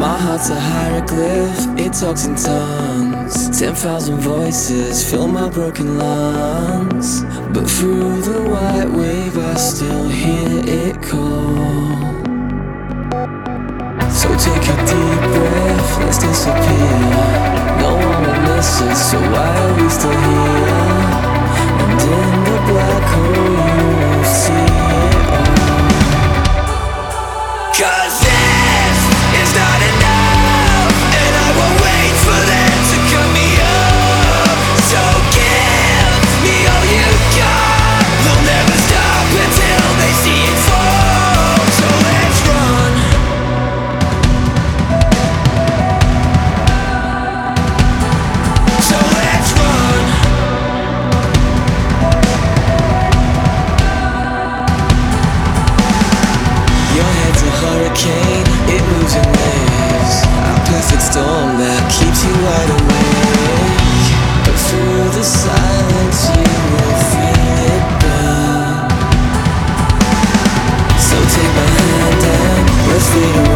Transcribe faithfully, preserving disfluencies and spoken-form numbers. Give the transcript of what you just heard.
My heart's a hieroglyph, it talks in tongues. Ten thousand voices fill my broken lungs, but through the white wave I still hear it call. So take a deep breath, let's disappear. No one will miss us, so why are we still here? And in the black hole you won't see it all. 'Cause this is not enough, and I won't wait for them to cut me up. So give me all you got. They'll never stop until they see it fall. So let's run. So let's run. Your head's a hurricane, it moves in waves. A perfect storm that keeps you wide awake. But through the silence you will feel it burn. So take my hand and let's fade away.